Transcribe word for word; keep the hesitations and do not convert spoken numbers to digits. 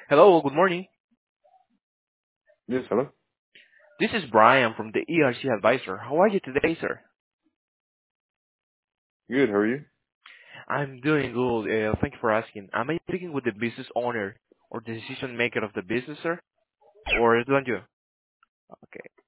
Hello, good morning. Yes, hello. This is Brian from the E R C Advisor. How are you today, sir? Good, how are you? I'm doing good. Uh, thank you for asking. Am I speaking with the business owner or the decision maker of the business, sir? Or is it on you? Okay.